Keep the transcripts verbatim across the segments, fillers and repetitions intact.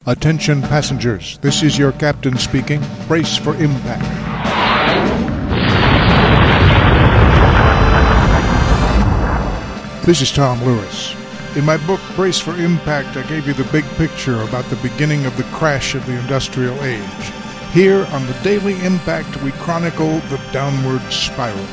Attention passengers, this is your captain speaking. Brace for impact. This is Tom Lewis. In my book, Brace for Impact, I gave you the big picture about the beginning of the crash of the industrial age. Here on the Daily Impact, we chronicle the downward spiral.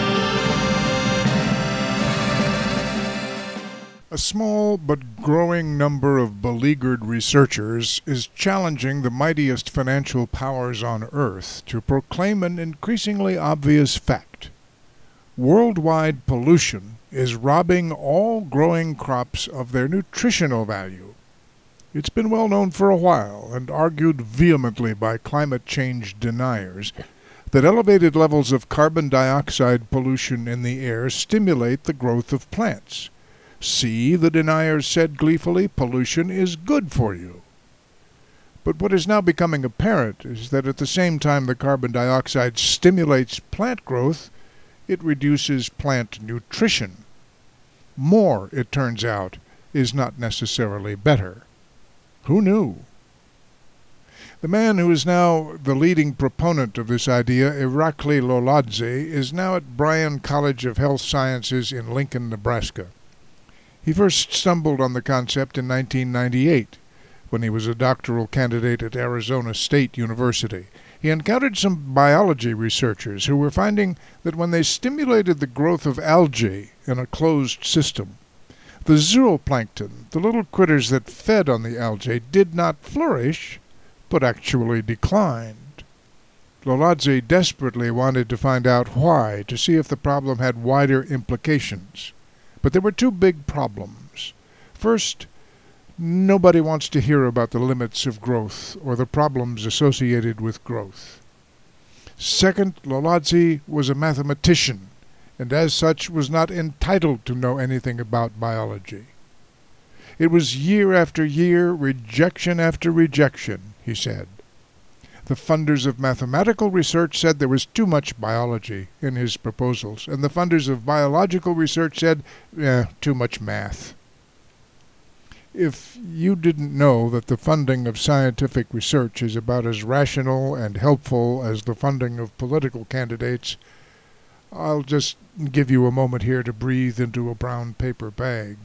A small but growing number of beleaguered researchers is challenging the mightiest financial powers on Earth to proclaim an increasingly obvious fact. Worldwide pollution is robbing all growing crops of their nutritional value. It's been well known for a while, and argued vehemently by climate change deniers, that elevated levels of carbon dioxide pollution in the air stimulate the growth of plants. See, the deniers said gleefully, pollution is good for you. But what is now becoming apparent is that at the same time the carbon dioxide stimulates plant growth, it reduces plant nutrition. More, it turns out, is not necessarily better. Who knew? The man who is now the leading proponent of this idea, Irakli Loladze, is now at Bryan College of Health Sciences in Lincoln, Nebraska. He first stumbled on the concept in nineteen ninety-eight, when he was a doctoral candidate at Arizona State University. He encountered some biology researchers who were finding that when they stimulated the growth of algae in a closed system, the zooplankton, the little critters that fed on the algae, did not flourish, but actually declined. Loladze desperately wanted to find out why, to see if the problem had wider implications. But there were two big problems. First, nobody wants to hear about the limits of growth or the problems associated with growth. Second, Loladze was a mathematician, and as such was not entitled to know anything about biology. It was year after year, rejection after rejection, he said. The funders of mathematical research said there was too much biology in his proposals, and the funders of biological research said, eh, too much math. If you didn't know that the funding of scientific research is about as rational and helpful as the funding of political candidates, I'll just give you a moment here to breathe into a brown paper bag.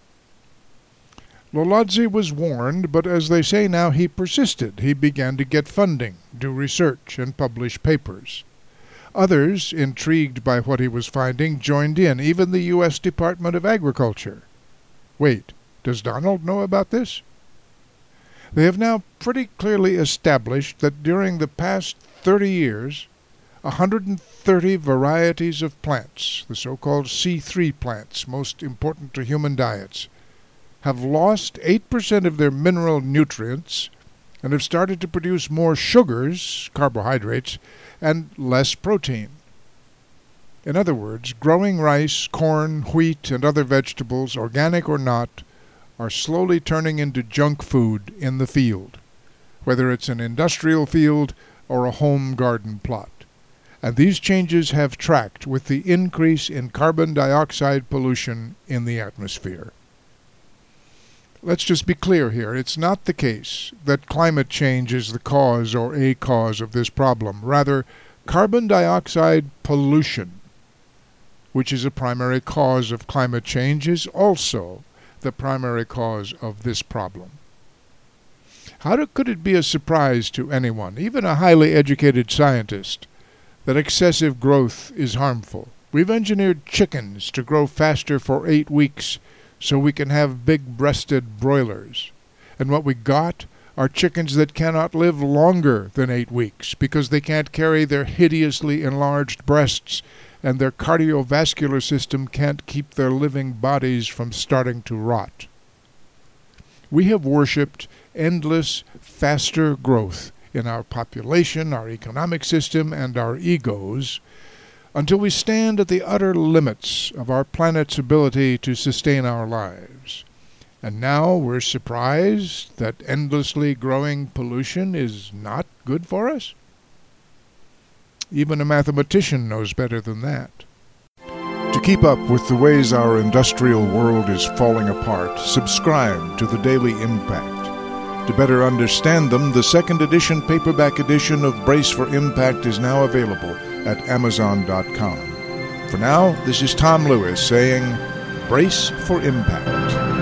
Loladze was warned, but as they say now, he persisted. He began to get funding, do research, and publish papers. Others, intrigued by what he was finding, joined in, even the U S Department of Agriculture. Wait, does Donald know about this? They have now pretty clearly established that during the past thirty years, one hundred thirty varieties of plants, the so-called C three plants, most important to human diets, have lost eight percent of their mineral nutrients and have started to produce more sugars, carbohydrates, and less protein. In other words, growing rice, corn, wheat, and other vegetables, organic or not, are slowly turning into junk food in the field, whether it's an industrial field or a home garden plot. And these changes have tracked with the increase in carbon dioxide pollution in the atmosphere. Let's just be clear here. It's not the case that climate change is the cause or a cause of this problem. Rather, carbon dioxide pollution, which is a primary cause of climate change, is also the primary cause of this problem. How do, could it be a surprise to anyone, even a highly educated scientist, that excessive growth is harmful? We've engineered chickens to grow faster for eight weeks so we can have big-breasted broilers. And what we got are chickens that cannot live longer than eight weeks because they can't carry their hideously enlarged breasts, and their cardiovascular system can't keep their living bodies from starting to rot. We have worshipped endless, faster growth in our population, our economic system, and our egos, until we stand at the utter limits of our planet's ability to sustain our lives. And now we're surprised that endlessly growing pollution is not good for us? Even a mathematician knows better than that. To keep up with the ways our industrial world is falling apart, subscribe to the Daily Impact. To better understand them, the second edition paperback edition of Brace for Impact is now available at amazon dot com. For now, this is Tom Lewis saying, Brace for Impact.